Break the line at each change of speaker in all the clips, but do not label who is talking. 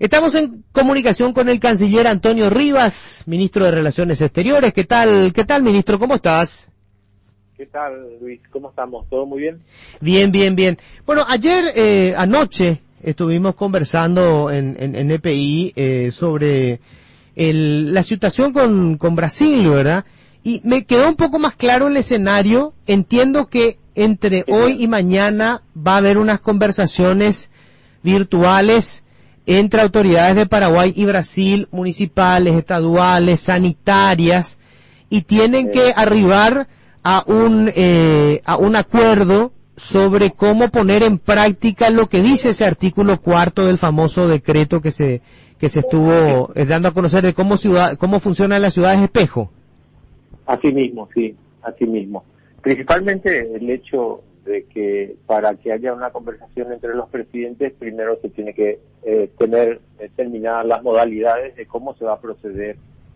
Estamos en comunicación con el canciller Antonio Rivas, ministro de Relaciones Exteriores. ¿Qué tal, ministro? ¿Cómo estás?
¿Qué tal, Luis? ¿Cómo estamos? ¿Todo muy bien?
Bien. Bueno, anoche estuvimos conversando en EPI sobre la situación con Brasil, ¿verdad? Y me quedó un poco más claro el escenario. Entiendo que entre hoy y mañana va a haber unas conversaciones virtuales entre autoridades de Paraguay y Brasil, municipales, estaduales, sanitarias, y tienen que arribar a un acuerdo sobre cómo poner en práctica lo que dice ese artículo 4 del famoso decreto que se estuvo dando a conocer de cómo funcionan las ciudades espejo.
Así mismo, sí, así mismo. Principalmente el hecho de que para que haya una conversación entre los presidentes, primero se tiene que tener determinadas las modalidades de cómo se va a proceder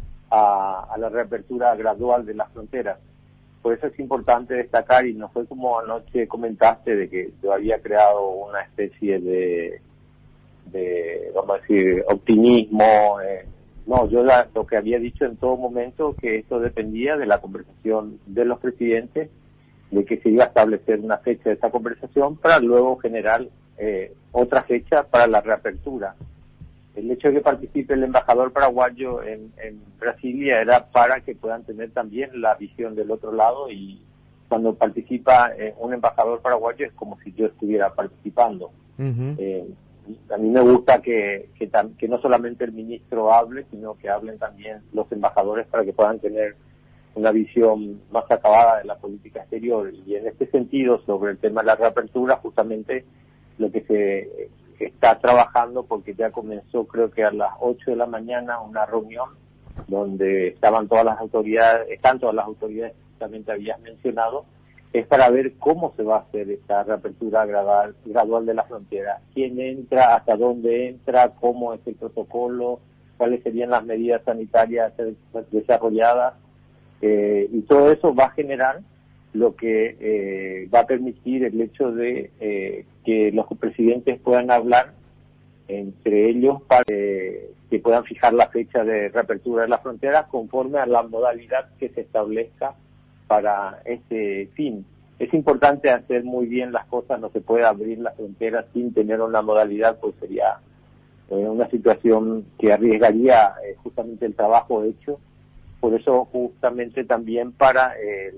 a la reapertura gradual de las fronteras. Por eso es importante destacar, y no fue como anoche comentaste, de que yo había creado una especie de vamos a decir, optimismo. No, yo lo que había dicho en todo momento, que esto dependía de la conversación de los presidentes, de que se iba a establecer una fecha de esta conversación para luego generar otra fecha para la reapertura. El hecho de que participe el embajador paraguayo en Brasilia era para que puedan tener también la visión del otro lado, y cuando participa un embajador paraguayo es como si yo estuviera participando.
Uh-huh.
A mí me gusta que no solamente el ministro hable, sino que hablen también los embajadores para que puedan tener una visión más acabada de la política exterior. Y en este sentido, sobre el tema de la reapertura, justamente lo que se está trabajando, porque ya comenzó, creo que a las 8 de la mañana, una reunión donde están todas las autoridades que también te habías mencionado, es para ver cómo se va a hacer esta reapertura gradual de la frontera. ¿Quién entra? ¿Hasta dónde entra? ¿Cómo es el protocolo? ¿Cuáles serían las medidas sanitarias desarrolladas? Y todo eso va a generar lo que va a permitir el hecho de que los presidentes puedan hablar entre ellos para que puedan fijar la fecha de reapertura de la frontera conforme a la modalidad que se establezca para este fin. Es importante hacer muy bien las cosas, no se puede abrir la frontera sin tener una modalidad, pues sería una situación que arriesgaría justamente el trabajo hecho. Por eso justamente también para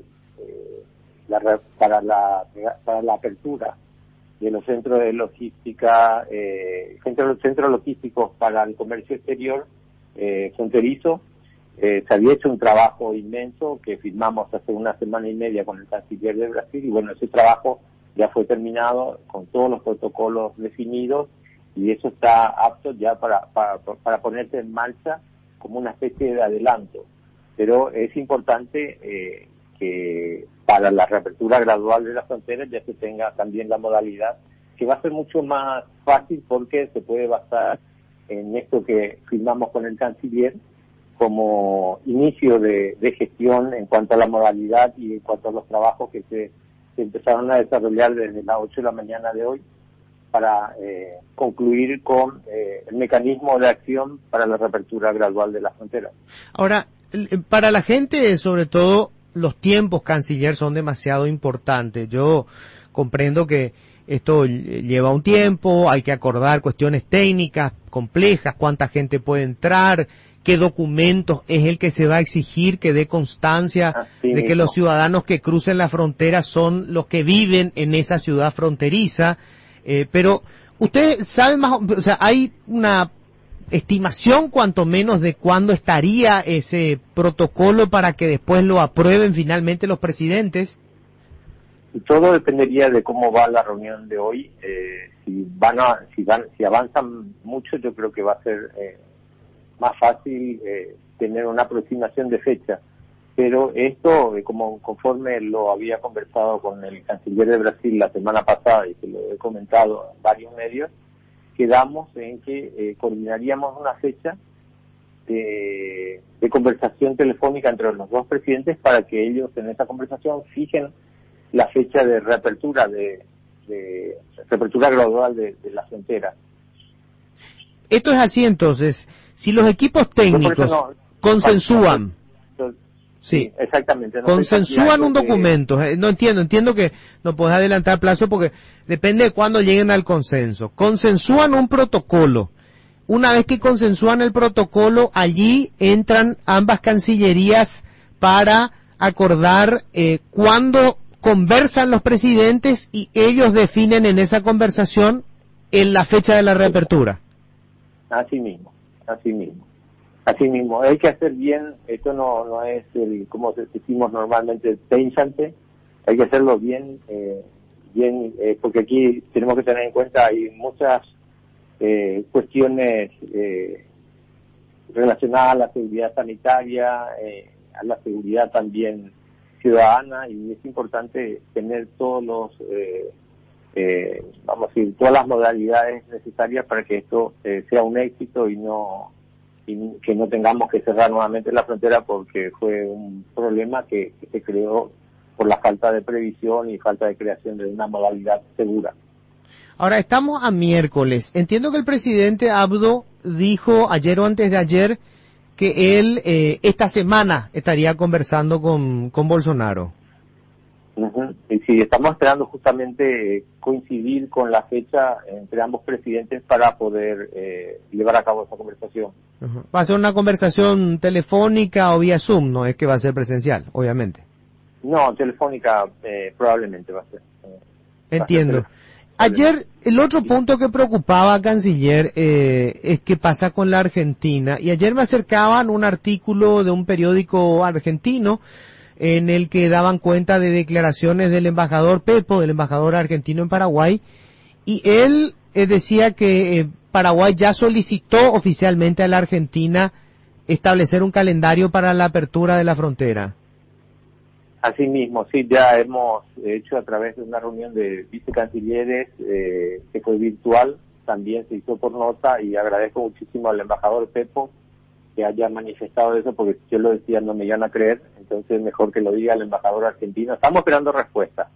la apertura de los centros de logística, centros logísticos para el comercio exterior fronterizo, se había hecho un trabajo inmenso que firmamos hace una semana y media con el canciller de Brasil, y bueno, ese trabajo ya fue terminado con todos los protocolos definidos, y eso está apto ya para ponerse en marcha como una especie de adelanto. Pero es importante que para la reapertura gradual de las fronteras ya se tenga también la modalidad, que va a ser mucho más fácil porque se puede basar en esto que firmamos con el canciller como inicio de gestión en cuanto a la modalidad y en cuanto a los trabajos que se empezaron a desarrollar desde las 8 de la mañana de hoy para concluir con el mecanismo de acción para la reapertura gradual de las fronteras.
Ahora, para la gente, sobre todo, los tiempos, canciller, son demasiado importantes. Yo comprendo que esto lleva un tiempo, hay que acordar cuestiones técnicas complejas, cuánta gente puede entrar, qué documentos es el que se va a exigir que dé constancia de que los ciudadanos que crucen la frontera son los que viven en esa ciudad fronteriza. Pero usted sabe más, o sea, hay una estimación cuanto menos de cuándo estaría ese protocolo para que después lo aprueben finalmente los presidentes.
Todo dependería de cómo va la reunión de hoy. Si avanzan mucho, yo creo que va a ser más fácil tener una aproximación de fecha. Pero esto, conforme lo había conversado con el canciller de Brasil la semana pasada y que lo he comentado en varios medios, quedamos en que coordinaríamos una fecha de conversación telefónica entre los dos presidentes para que ellos en esa conversación fijen la fecha de reapertura reapertura gradual de la frontera.
esto es así entonces, si los equipos técnicos consensúan,
sí, exactamente, no
consensúan un documento, no entiendo que no podés adelantar plazo porque depende de cuándo lleguen al consenso, consensúan un protocolo. Una vez que consensúan el protocolo, allí entran ambas cancillerías para acordar cuándo conversan los presidentes y ellos definen en esa conversación en la fecha de la reapertura. Así mismo.
Hay que hacer bien, esto no es como decimos normalmente, pensante, hay que hacerlo bien, porque aquí tenemos que tener en cuenta, hay muchas cuestiones relacionadas a la seguridad sanitaria, a la seguridad también ciudadana, y es importante tener todos los vamos a decir, todas las modalidades necesarias para que esto sea un éxito y que no tengamos que cerrar nuevamente la frontera, porque fue un problema que se creó por la falta de previsión y falta de creación de una modalidad segura.
Ahora, estamos a miércoles. Entiendo que el presidente Abdo dijo ayer o antes de ayer que él esta semana estaría conversando con Bolsonaro.
Uh-huh. Y sí, estamos esperando justamente coincidir con la fecha entre ambos presidentes para poder llevar a cabo esa conversación.
Uh-huh. ¿Va a ser una conversación telefónica o vía Zoom? No es que va a ser presencial, obviamente.
No, telefónica probablemente va a ser.
Entiendo. Ayer, el otro punto que preocupaba a Canciller es qué pasa con la Argentina. Y ayer me acercaban un artículo de un periódico argentino en el que daban cuenta de declaraciones del embajador Pepo, del embajador argentino en Paraguay, y él decía que Paraguay ya solicitó oficialmente a la Argentina establecer un calendario para la apertura de la frontera.
Así mismo, sí, ya hemos hecho a través de una reunión de vicecancilleres que fue virtual, también se hizo por nota, y agradezco muchísimo al embajador Pepo que haya manifestado eso, porque si yo lo decía no me iban a creer, entonces mejor que lo diga el embajador argentino. Estamos esperando respuesta.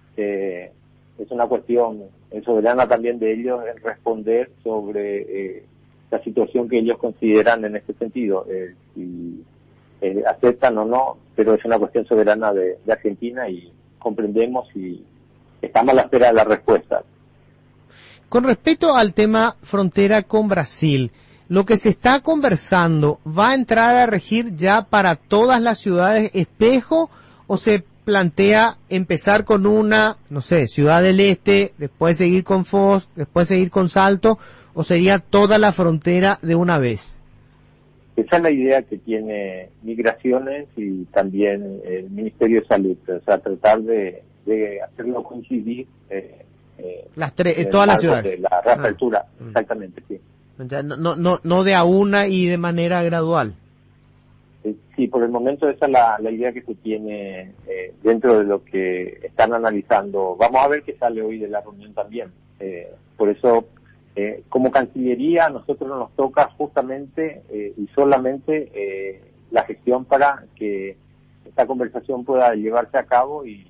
Es una cuestión soberana también de ellos en responder sobre la situación que ellos consideran en este sentido, si aceptan o no, pero es una cuestión soberana de Argentina y comprendemos y estamos a la espera de la respuesta.
Con respecto al tema frontera con Brasil, lo que se está conversando, ¿va a entrar a regir ya para todas las ciudades espejo o se plantea empezar con una, no sé, Ciudad del Este, después seguir con Foz, después seguir con Salto, o sería toda la frontera de una vez?
Esa es la idea que tiene Migraciones y también el Ministerio de Salud, o sea, tratar de hacerlo coincidir
todas las ciudades.
La reapertura, exactamente, sí.
No de a una y de manera gradual.
Sí, por el momento esa es la idea que se tiene dentro de lo que están analizando. Vamos a ver qué sale hoy de la reunión también. Por eso, como Cancillería, a nosotros nos toca justamente y solamente la gestión para que esta conversación pueda llevarse a cabo y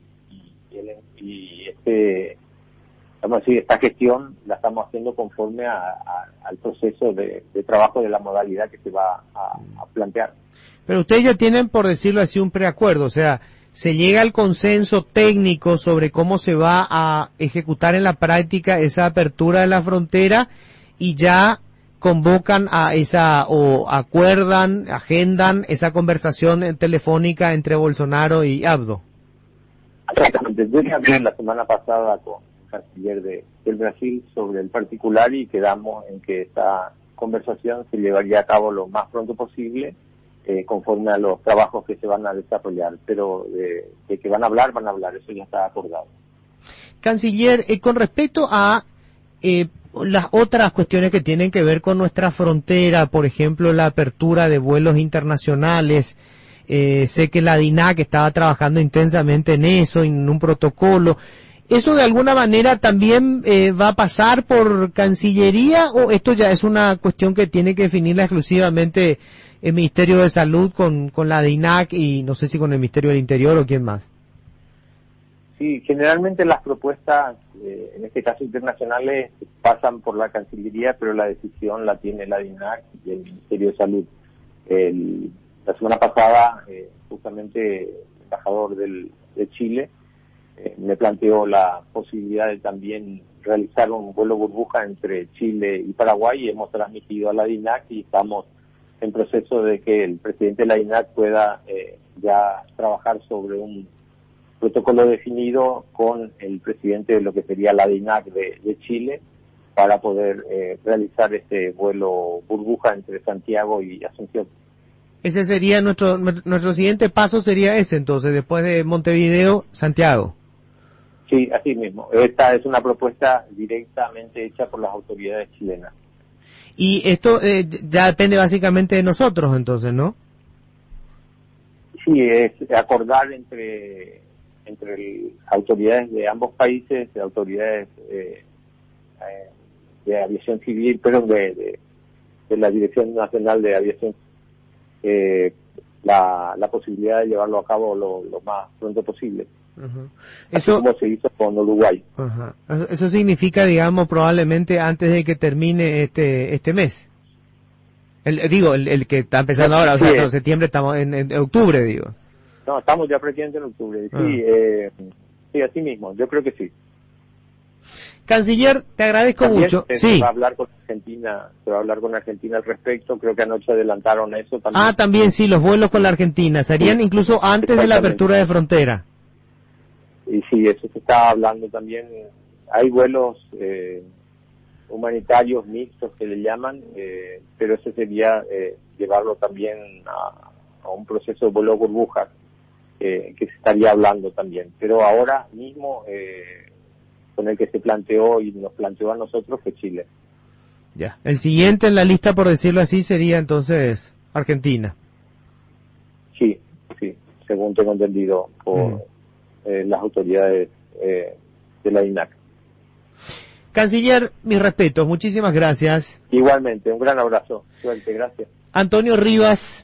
vamos a decir, esta gestión la estamos haciendo conforme al proceso de trabajo de la modalidad que se va a plantear.
Pero ustedes ya tienen, por decirlo así, un preacuerdo, o sea, se llega al consenso técnico sobre cómo se va a ejecutar en la práctica esa apertura de la frontera y ya convocan o acuerdan, agendan esa conversación telefónica entre Bolsonaro y Abdo.
Exactamente, yo hablé la semana pasada con el canciller del Brasil sobre el particular y quedamos en que esta conversación se llevaría a cabo lo más pronto posible, conforme a los trabajos que se van a desarrollar, pero de que van a hablar, eso ya está acordado.
Canciller, con respecto a las otras cuestiones que tienen que ver con nuestra frontera, por ejemplo, la apertura de vuelos internacionales, sé que la DINAC estaba trabajando intensamente en eso, en un protocolo. ¿Eso de alguna manera también va a pasar por Cancillería o esto ya es una cuestión que tiene que definirla exclusivamente el Ministerio de Salud con la DINAC y no sé si con el Ministerio del Interior o quién más?
Sí, generalmente las propuestas, en este caso internacionales, pasan por la Cancillería, pero la decisión la tiene la DINAC y el Ministerio de Salud. La semana pasada, justamente el embajador de Chile me planteó la posibilidad de también realizar un vuelo burbuja entre Chile y Paraguay, y hemos transmitido a la DINAC y estamos en proceso de que el presidente de la DINAC pueda ya trabajar sobre un protocolo definido con el presidente de lo que sería la DINAC de Chile para poder realizar este vuelo burbuja entre Santiago y Asunción.
Ese sería nuestro siguiente paso, sería ese entonces, después de Montevideo, Santiago.
Sí, así mismo. Esta es una propuesta directamente hecha por las autoridades chilenas.
Y esto ya depende básicamente de nosotros entonces, ¿no?
Sí, es acordar entre autoridades de ambos países, de autoridades de aviación civil, pero de la Dirección Nacional de Aviación, la posibilidad de llevarlo a cabo lo más pronto posible.
Uh-huh.
Así como se hizo con Uruguay.
Uh-huh. Eso significa, digamos, probablemente antes de que termine este mes. El que está empezando ahora, o sea, en septiembre, estamos en octubre, digo.
No, estamos ya prácticamente en octubre. Sí, sí, así mismo, yo creo que sí.
Canciller, te agradezco
también
mucho.
Se va a hablar con Argentina al respecto, creo que anoche adelantaron eso también.
Ah, también sí, los vuelos con la Argentina, serían incluso antes de la apertura de frontera.
Y sí, eso se está hablando también. Hay vuelos humanitarios mixtos que le llaman, pero eso sería llevarlo también a un proceso de vuelo burbuja que se estaría hablando también. Pero ahora mismo, con el que se planteó y nos planteó a nosotros, fue Chile.
Ya. El siguiente en la lista, por decirlo así, sería entonces Argentina.
Sí, según tengo entendido por las autoridades de la DINAC.
Canciller, mis respetos, muchísimas gracias.
Igualmente, un gran abrazo, suerte, gracias.
Antonio Rivas.